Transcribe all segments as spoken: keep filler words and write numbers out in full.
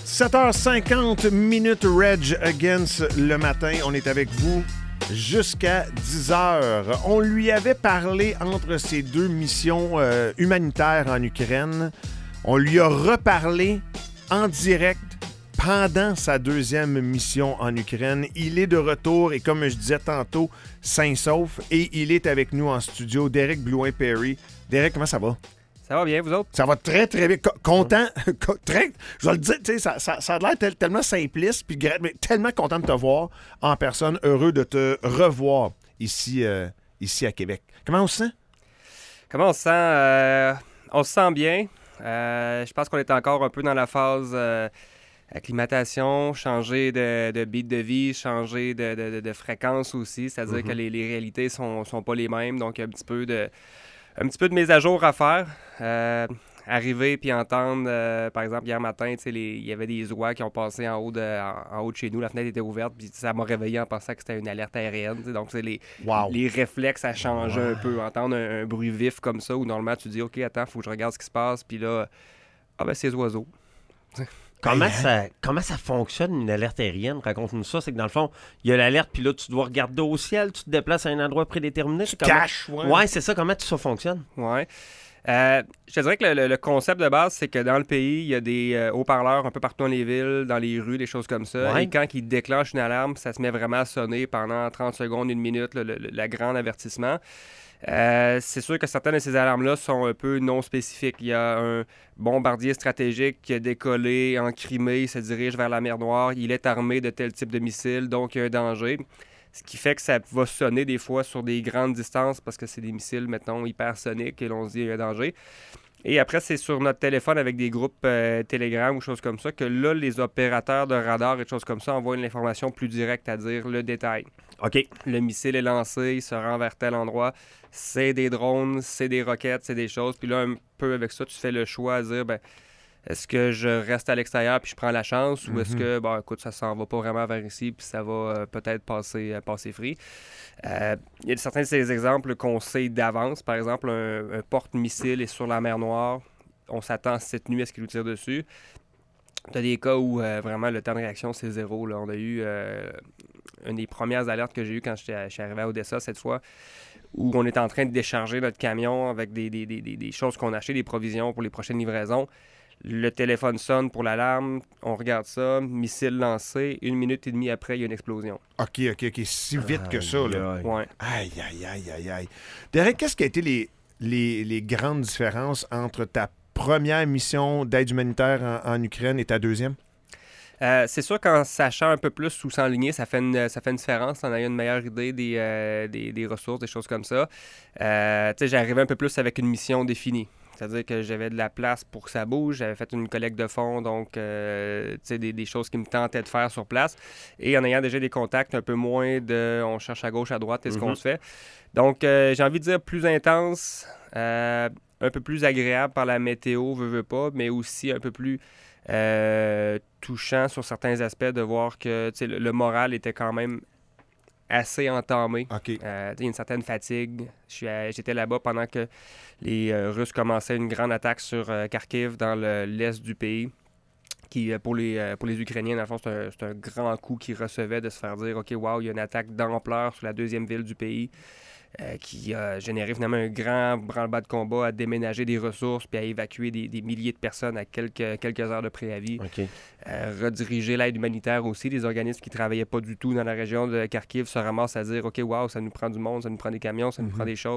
sept heures cinquante minutes Reg Against le matin. On est avec vous jusqu'à dix heures. On lui avait parlé entre ces deux missions euh, humanitaires en Ukraine. On lui a reparlé en direct pendant sa deuxième mission en Ukraine. Il est de retour et comme je disais tantôt, sain sauf. Et il est avec nous en studio, Derek Blouin-Perry. Derek, comment ça va? Ça va bien, vous autres? Ça va très, très bien. Co- content. Co- très, je vais le dire, tu sais, ça, ça, ça a l'air tel- tellement simpliste, puis gra- mais tellement content de te voir en personne. Heureux de te revoir ici, euh, ici à Québec. Comment on se sent? Comment on se sent? Euh, on se sent bien. Euh, je pense qu'on est encore un peu dans la phase euh, acclimatation, changer de, de beat de vie, changer de, de, de, de fréquence aussi. C'est-à-dire Mm-hmm. que les, les réalités sont, sont pas les mêmes. Donc, un petit peu de, un petit peu de mise à jour à faire. Euh, arriver puis entendre, euh, par exemple, hier matin, tu sais, les- il y avait des oies qui ont passé en haut, de, en, en haut de chez nous. La fenêtre était ouverte, puis ça m'a réveillé en pensant que c'était une alerte aérienne. Tu sais. Donc, c'est les, Wow. les réflexes à changer Ouais. un peu. Entendre un, un bruit vif comme ça, où normalement, tu dis, OK, attends, faut que je regarde ce qui se passe. Puis là, ah ben, c'est les oiseaux. Comment, Hey, ça, comment ça fonctionne, une alerte aérienne? Raconte-nous ça. C'est que dans le fond, il y a l'alerte, puis là, tu dois regarder au ciel, tu te déplaces à un endroit prédéterminé. Tu Comment- caches, ouais. Ouais, c'est ça. Comment tout ça fonctionne? Ouais. Euh, je te dirais que le, le- le concept de base, c'est que dans le pays, il y a des euh, haut-parleurs un peu partout dans les villes, dans les rues, des choses comme ça. Ouais. Et quand ils déclenchent une alarme, ça se met vraiment à sonner pendant trente secondes, une minute, le, le, le- la grande avertissement. Euh, c'est sûr que certaines de ces alarmes-là sont un peu non spécifiques. Il y a un bombardier stratégique qui a décollé en Crimée, il se dirige vers la mer Noire, il est armé de tel type de missile, donc il y a un danger. Ce qui fait que ça va sonner des fois sur des grandes distances parce que c'est des missiles, mettons, hypersoniques et l'on se dit qu'il y a un danger. Et après, c'est sur notre téléphone avec des groupes euh, Telegram ou choses comme ça que là, les opérateurs de radar et choses comme ça envoient une information plus directe, à dire le détail. OK. Le missile est lancé, il se rend vers tel endroit. C'est des drones, c'est des roquettes, c'est des choses. Puis là, un peu avec ça, tu fais le choix à dire, ben, est-ce que je reste à l'extérieur puis je prends la chance ou est-ce que, bon, écoute, ça s'en va pas vraiment vers ici puis ça va euh, peut-être passer, euh, passer free. Euh, Il y a certains de ces exemples qu'on sait d'avance. Par exemple, un, un porte-missile est sur la mer Noire. On s'attend cette nuit à ce qu'il nous tire dessus. Tu as des cas où euh, vraiment le temps de réaction, c'est zéro. Là. On a eu euh, une des premières alertes que j'ai eues quand j'étais- je suis arrivé à Odessa cette fois, où on est en train de décharger notre camion avec des, des, des, des, des choses qu'on a achetées, des provisions pour les prochaines livraisons. Le téléphone sonne pour l'alarme, on regarde ça, missile lancé, une minute et demie après, il y a une explosion. OK, OK, OK. Si vite que ça, là. Aïe, aïe. Ouais. Aïe, aïe, aïe, aïe, aïe. Derek, qu'est-ce qui a été les, les, les grandes différences entre ta première mission d'aide humanitaire en, en Ukraine et ta deuxième? Euh, c'est sûr qu'en sachant un peu plus où s'enligner, ça fait une, ça fait une différence. On a eu une meilleure idée des, euh, des, des ressources, des choses comme ça. Euh, tu sais, j'arrivais un peu plus avec une mission définie. C'est-à-dire que j'avais de la place pour que ça bouge. J'avais fait une collecte de fonds, donc euh, tu sais, des, des choses qui me tentaient de faire sur place. Et en ayant déjà des contacts un peu moins de on cherche à gauche, à droite, et ce qu'on Mhm. se fait. Donc, euh, j'ai envie de dire plus intense, euh, un peu plus agréable par la météo, veux, veux pas, mais aussi un peu plus euh, touchant sur certains aspects de voir que tu sais, le, le moral était quand même assez entamé. OK. Euh, il y a une certaine fatigue. Je suis à- J'étais là-bas pendant que les euh, Russes commençaient une grande attaque sur euh, Kharkiv dans le- l'est du pays. Qui, euh, pour, les, euh, pour les Ukrainiens, dans le fond, c'est un, c'est un grand coup qu'ils recevaient de se faire dire « OK, wow, il y a une attaque d'ampleur sur la deuxième ville du pays. Euh, qui a généré finalement un grand branle-bas de combat à déménager des ressources puis à évacuer des, des milliers de personnes à quelques, quelques heures de préavis. OK. Euh, rediriger l'aide humanitaire aussi. Des organismes qui ne travaillaient pas du tout dans la région de Kharkiv se ramassent à dire « OK, wow, ça nous prend du monde, ça nous prend des camions, ça nous Mhm. prend des choses. »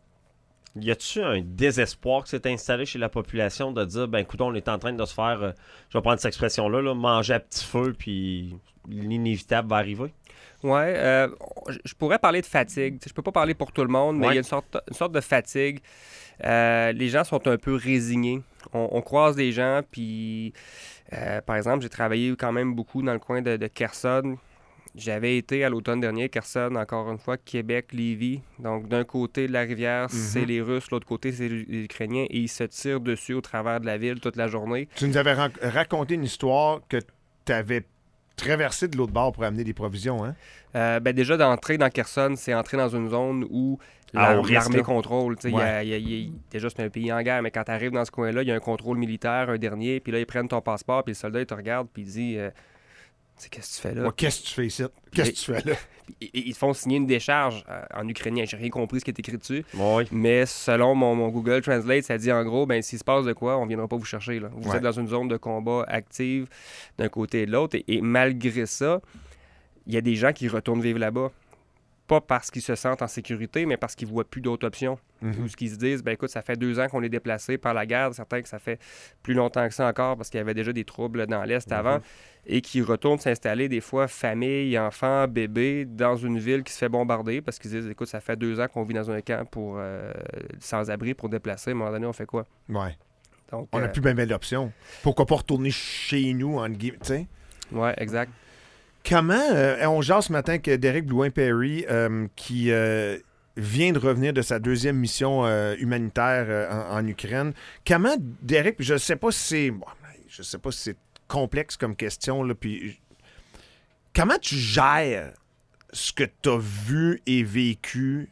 Y a-tu un désespoir qui s'est installé chez la population de dire, ben écoute, on est en train de se faire, euh, je vais prendre cette expression-là, là, manger à petit feu, puis l'inévitable va arriver? Oui, euh, je je pourrais parler de fatigue. Je peux pas parler pour tout le monde, mais il Ouais. y a une sorte, une sorte de fatigue. Euh, les gens sont un peu résignés. On, on croise des gens, puis euh, par exemple, j'ai travaillé quand même beaucoup dans le coin de, de Kherson. J'avais été à l'automne dernier, Kherson, encore une fois, Québec, Lévis. Donc, d'un côté de la rivière, c'est les Russes, l'autre côté, c'est les Ukrainiens, et ils se tirent dessus au travers de la ville toute la journée. Tu nous avais ran- raconté une histoire que tu avais traverser de l'autre bord pour amener des provisions, hein? Euh, ben déjà, d'entrer dans Kherson, c'est entrer dans une zone où Ah, la- au risque, l'armée là. contrôle. Tu sais, Ouais. il y a- il y a- il y a- déjà, c'est un pays en guerre, mais quand tu arrives dans ce coin-là, il y a un contrôle militaire, un dernier, puis là, ils prennent ton passeport, puis le soldat, il te regarde, puis il dit euh, Tu sais, qu'est-ce que tu fais là? Ouais, qu'est-ce que tu fais ici? Qu'est-ce que tu fais là? Puis ils, ils te font signer une décharge euh, en ukrainien. J'ai rien compris ce qui est écrit dessus. Oui. Mais selon mon, mon Google Translate, ça dit en gros, ben s'il se passe de quoi, on ne viendra pas vous chercher. Là. Vous Ouais. êtes dans une zone de combat active d'un côté et de l'autre. Et, et malgré ça, il y a des gens qui retournent vivre là-bas. Pas parce qu'ils se sentent en sécurité, mais parce qu'ils ne voient plus d'autres options. Mhm. Ou ce qu'ils se disent, ben écoute, ça fait deux ans qu'on est déplacé par la guerre. Certains que ça fait plus longtemps que ça encore parce qu'il y avait déjà des troubles dans l'Est avant. Et qui retournent s'installer des fois, famille, enfants, bébés, dans une ville qui se fait bombarder parce qu'ils disent, écoute, ça fait deux ans qu'on vit dans un camp pour euh, sans-abri, pour déplacer. À un moment donné, on fait quoi? Ouais. Donc, On n'a euh, plus bien belle option. Pourquoi pas retourner chez nous, en guillemets, tu sais? Ouais, exact. Comment, euh, on jase ce matin que Derek Blouin-Perry, euh, qui euh, vient de revenir de sa deuxième mission euh, humanitaire euh, en, en Ukraine, comment, Derek, je ne sais pas si c'est... bon, je sais pas si c'est complexe comme question, là, puis comment tu gères ce que tu as vu et vécu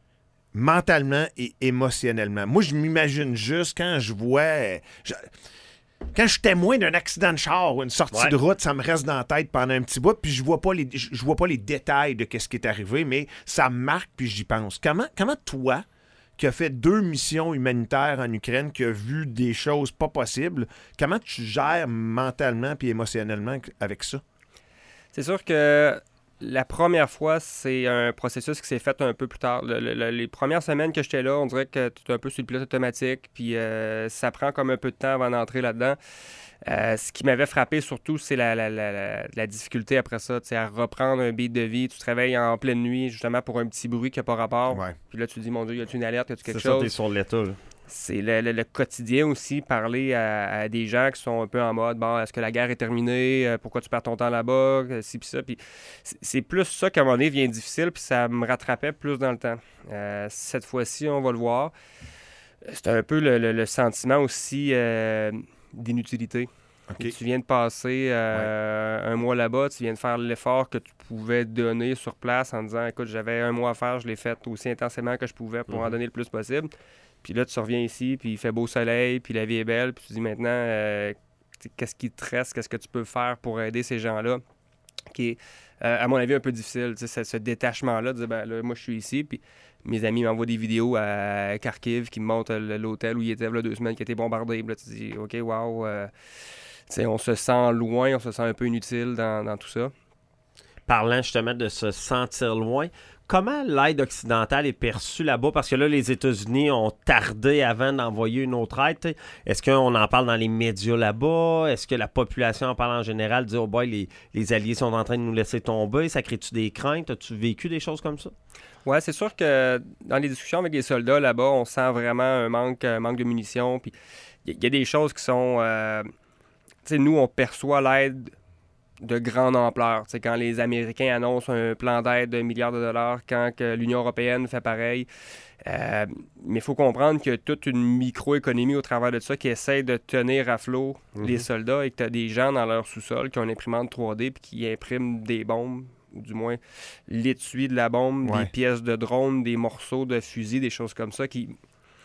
mentalement et émotionnellement? Moi, je m'imagine juste quand je vois... je- quand je suis témoin d'un accident de char ou une sortie Ouais. de route, ça me reste dans la tête pendant un petit bout, puis je vois pas les, je je vois pas les détails de ce qui est arrivé, mais ça me marque, puis j'y pense. Comment, comment toi, qui as fait deux missions humanitaires en Ukraine, qui a vu des choses pas possibles, comment tu gères mentalement puis émotionnellement avec ça? C'est sûr que la première fois, c'est un processus qui s'est fait un peu plus tard. Le- le- le- les premières semaines que j'étais là, on dirait que tu es un peu sur le pilote automatique, puis euh, ça prend comme un peu de temps avant d'entrer là-dedans. Euh, ce qui m'avait frappé surtout, c'est la, la, la, la- la difficulté après ça, tu sais, à reprendre un beat de vie. Tu te réveilles en pleine nuit, justement, pour un petit bruit qui n'a pas rapport. Ouais. Puis là, tu te dis, mon Dieu, y a-tu une alerte, y a-tu quelque C'est ça, chose? t'es sur l'état. là. C'est le, le- le quotidien aussi, parler à, à des gens qui sont un peu en mode, bon, est-ce que la guerre est terminée? Euh, Pourquoi tu perds ton temps là-bas? Euh, Ci, puis ça. Puis c'est c'est plus ça qu'à un moment donné devient difficile, puis ça me rattrapait plus dans le temps. Euh, cette fois-ci, on va le voir. C'est un peu le, le- le sentiment aussi euh, d'inutilité. OK. Tu viens de passer euh, un mois là-bas, tu viens de faire l'effort que tu pouvais donner sur place en disant, écoute, j'avais un mois à faire, je l'ai fait aussi intensément que je pouvais pour en Mhm. donner le plus possible. Puis là, tu reviens ici, puis il fait beau soleil, puis la vie est belle, puis tu dis maintenant, euh, tu sais, qu'est-ce qui te reste, qu'est-ce que tu peux faire pour aider ces gens-là, qui est, euh, à mon avis, un peu difficile. Tu sais, ce, ce détachement-là, de dire, ben là, moi, je suis ici, puis mes amis m'envoient des vidéos à Kharkiv qui me montrent euh, l'hôtel où ils étaient là, deux semaines, qui a été bombardé. Puis là, tu te dis, OK, wow, euh, tu sais, on se sent loin, on se sent un peu inutile dans, dans tout ça. Parlant justement de se sentir loin, comment l'aide occidentale est perçue là-bas? Parce que là, les États-Unis ont tardé avant d'envoyer une autre aide. T'sais. Est-ce qu'on en parle dans les médias là-bas? Est-ce que la population en parle en général, dit « Oh boy, les, les Alliés sont en train de nous laisser tomber ». Ça crée-tu des craintes? As-tu vécu des choses comme ça? Ouais, c'est sûr que dans les discussions avec les soldats là-bas, on sent vraiment un manque, un manque de munitions. Puis il y, y a des choses qui sont... euh, tu sais, nous, on perçoit l'aide de grande ampleur. Tu sais, quand les Américains annoncent un plan d'aide de milliards de dollars, quand que l'Union européenne fait pareil. Euh, mais il faut comprendre qu'il y a toute une microéconomie au travers de ça qui essaie de tenir à flot Mhm. les soldats et que tu as des gens dans leur sous-sol qui ont une imprimante trois D puis qui impriment des bombes, ou du moins l'étui de la bombe, Ouais. des pièces de drone, des morceaux de fusil, des choses comme ça qui...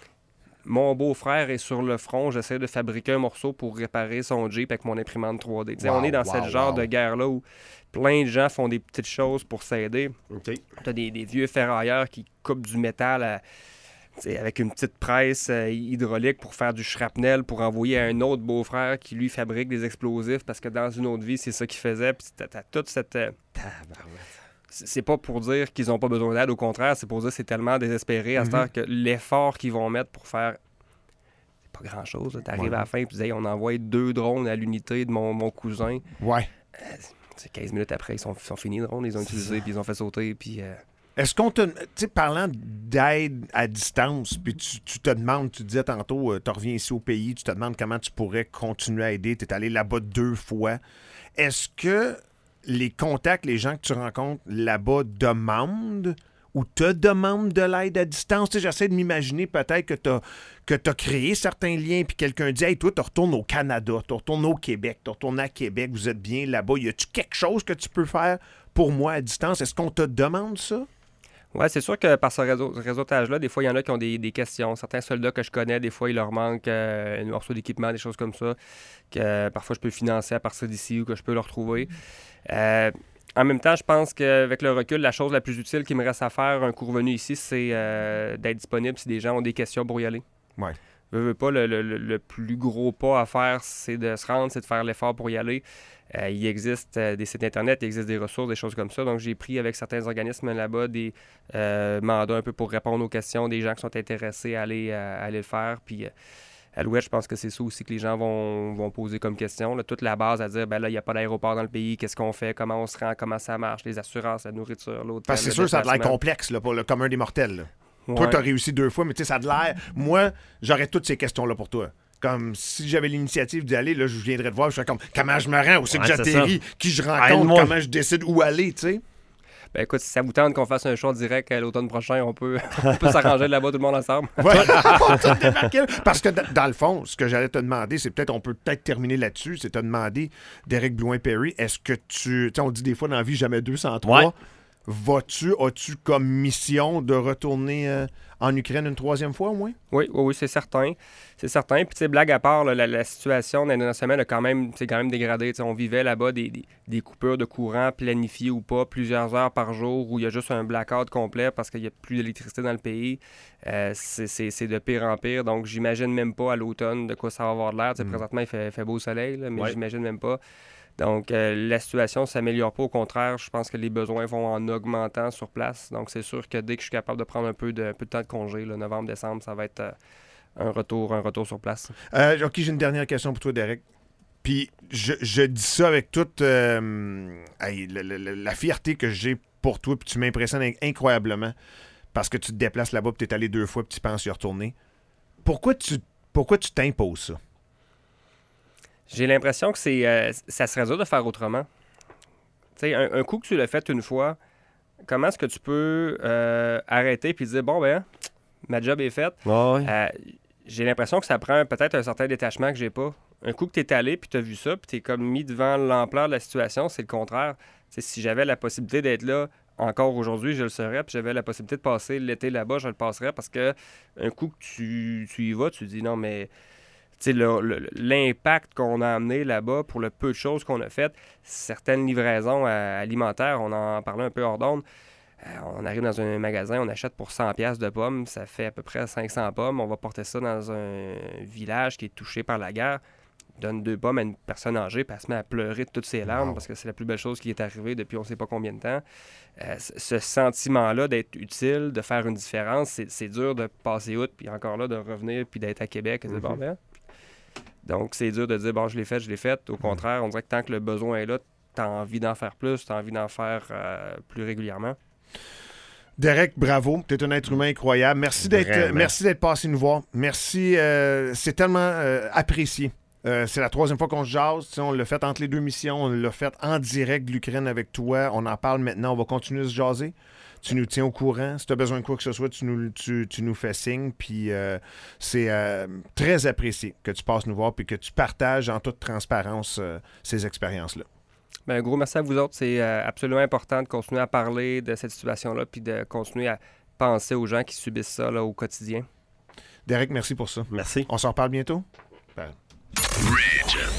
Mon beau-frère est sur le front, j'essaie de fabriquer un morceau pour réparer son Jeep avec mon imprimante trois D. Tu sais, Wow, on est dans wow, ce genre wow. de guerre-là où plein de gens font des petites choses pour s'aider. OK. Tu as des, des vieux ferrailleurs qui coupent du métal à- tu sais, avec une petite presse euh, hydraulique pour faire du shrapnel pour envoyer à un autre beau-frère qui lui fabrique des explosifs parce que dans une autre vie, c'est ça qu'il faisait. Puis t'as, t'as toute cette... euh, c'est c'est pas pour dire qu'ils n'ont pas besoin d'aide, au contraire, c'est pour dire que c'est tellement désespéré à ce Mhm. temps que l'effort qu'ils vont mettre pour faire... C'est pas grand-chose. Tu arrives Ouais. à la fin et tu dis hey, on envoie deux drones à l'unité de mon, mon cousin. Ouais. C'est quinze minutes après, ils sont, sont finis, les drones, ils ont C'est utilisé, ça. puis ils ont fait sauter, puis... euh, Est-ce qu'on te... Tu sais, parlant d'aide à distance, puis tu, tu te demandes, tu disais tantôt, tu reviens ici au pays, tu te demandes comment tu pourrais continuer à aider, tu es allé là-bas deux fois. Est-ce que les contacts, les gens que tu rencontres là-bas demandent ou te demandent de l'aide à distance? Tu sais, j'essaie de m'imaginer peut-être que tu as que tu as créé certains liens, puis quelqu'un dit « Hey, toi, tu retournes au Canada, tu retournes au Québec, tu retournes à Québec, vous êtes bien là-bas. Y a-tu quelque chose que tu peux faire pour moi à distance? Est-ce qu'on te demande ça? » Oui, c'est sûr que par ce réseau, réseautage-là, des fois, il y en a qui ont des, des questions. Certains soldats que je connais, des fois, il leur manque euh, un morceau d'équipement, des choses comme ça, que euh, parfois je peux financer à partir d'ici ou que je peux leur retrouver. Euh, En même temps, je pense qu'avec le recul, la chose la plus utile qui me reste à faire, un coup revenu ici, c'est euh, d'être disponible si des gens ont des questions pour y aller. Ouais. Veux, veux pas, le, le, le plus gros pas à faire, c'est de se rendre, c'est de faire l'effort pour y aller. Euh, il existe euh, des sites Internet, il existe des ressources, des choses comme ça. Donc, j'ai pris avec certains organismes là-bas des euh, mandats un peu pour répondre aux questions des gens qui sont intéressés à aller, à, à aller le faire. Puis, euh, à l'Ouest, je pense que c'est ça aussi que les gens vont, vont poser comme question. Là, toute la base à dire, ben là, il n'y a pas d'aéroport dans le pays, qu'est-ce qu'on fait, comment on se rend, comment ça marche, les assurances, la nourriture, l'autre. Parce que c'est sûr, ça a l'air complexe là, pour le commun des mortels. Là. Ouais. Toi, tu as réussi deux fois, mais tu sais, ça a de l'air... Moi, j'aurais toutes ces questions-là pour toi. Comme si j'avais l'initiative d'y aller, là, je viendrais te voir, je serais comme, comment je me rends, où c'est que ouais, j'atterris, qui je rencontre, comment je décide où aller, tu sais. Ben écoute, si ça vous tente qu'on fasse un show direct à l'automne prochain, on peut, on peut s'arranger là-bas tout le monde ensemble. Ouais. Parce que dans le fond, ce que j'allais te demander, c'est peut-être, on peut peut-être terminer là-dessus, c'est te demander, Derek Blouin-Perry, est-ce que tu, tu sais, on dit des fois dans la vie, jamais deux sans trois. Ouais. Vas-tu, as-tu comme mission de retourner euh, en Ukraine une troisième fois au moins? Oui, oui, oui, c'est certain. C'est certain. Puis, tu sais, blague à part, là, la, la situation dans les dernières semaines a quand même, c'est quand même dégradé. T'sais, on vivait là-bas des, des, des coupures de courant planifiées ou pas, plusieurs heures par jour, où il y a juste un blackout complet parce qu'il n'y a plus d'électricité dans le pays. Euh, c'est, c'est, c'est de pire en pire. Donc, j'imagine même pas à l'automne de quoi ça va avoir de l'air. Mm. Présentement, il fait, fait beau soleil, là, mais ouais. J'imagine même pas. Donc, euh, la situation ne s'améliore pas. Au contraire, je pense que les besoins vont en augmentant sur place. Donc, c'est sûr que dès que je suis capable de prendre un peu de, un peu de temps de congé, là, novembre, décembre, ça va être euh, un retour, un retour sur place. Euh, OK, j'ai une dernière question pour toi, Derek. Puis, je, je dis ça avec toute euh, hey, la, la, la fierté que j'ai pour toi, puis tu m'impressionnes incroyablement parce que tu te déplaces là-bas, puis tu es allé deux fois, puis tu penses y retourner. Pourquoi tu, pourquoi tu t'imposes ça? J'ai l'impression que c'est, euh, ça serait dur de faire autrement. Tu sais, un, un coup que tu l'as fait une fois, comment est-ce que tu peux euh, arrêter puis dire, bon, ben, ma job est faite. Oh, oui. euh, j'ai l'impression que ça prend peut-être un certain détachement que j'ai pas. Un coup que tu es allé puis tu as vu ça puis tu es comme mis devant l'ampleur de la situation, c'est le contraire. T'sais, si j'avais la possibilité d'être là encore aujourd'hui, je le serais. Puis j'avais la possibilité de passer l'été là-bas, je le passerais parce que un coup que tu, tu y vas, tu dis, non, mais... Le, le, l'impact qu'on a amené là-bas pour le peu de choses qu'on a faites, certaines livraisons euh, alimentaires, on en parlait un peu hors d'onde, euh, on arrive dans un magasin, on achète pour cent piastres de pommes, ça fait à peu près cinq cents pommes, on va porter ça dans un village qui est touché par la guerre, on donne deux pommes à une personne âgée, puis elle se met à pleurer de toutes ses larmes wow. Parce que c'est la plus belle chose qui est arrivée depuis on ne sait pas combien de temps. Euh, ce sentiment-là d'être utile, de faire une différence, c'est, c'est dur de passer outre, puis encore là, de revenir, puis d'être à Québec, et de dire, bon, ben, donc, c'est dur de dire, bon, je l'ai fait, je l'ai fait. Au contraire, on dirait que tant que le besoin est là, tu as envie d'en faire plus, tu as envie d'en faire euh, plus régulièrement. Derek, bravo. Tu es un être humain incroyable. Merci d'être, euh, merci d'être passé nous voir. Merci. Euh, c'est tellement euh, apprécié. Euh, c'est la troisième fois qu'on se jase. T'sais, on l'a fait entre les deux missions. On l'a fait en direct de l'Ukraine avec toi. On en parle maintenant. On va continuer de se jaser. Tu nous tiens au courant. Si tu as besoin de quoi que ce soit, tu nous, tu, tu nous fais signe. Puis euh, c'est euh, très apprécié que tu passes nous voir et que tu partages en toute transparence euh, ces expériences-là. Bien, un gros merci à vous autres. C'est euh, absolument important de continuer à parler de cette situation-là puis de continuer à penser aux gens qui subissent ça là, au quotidien. Derek, merci pour ça. Merci. On s'en reparle bientôt? Ben.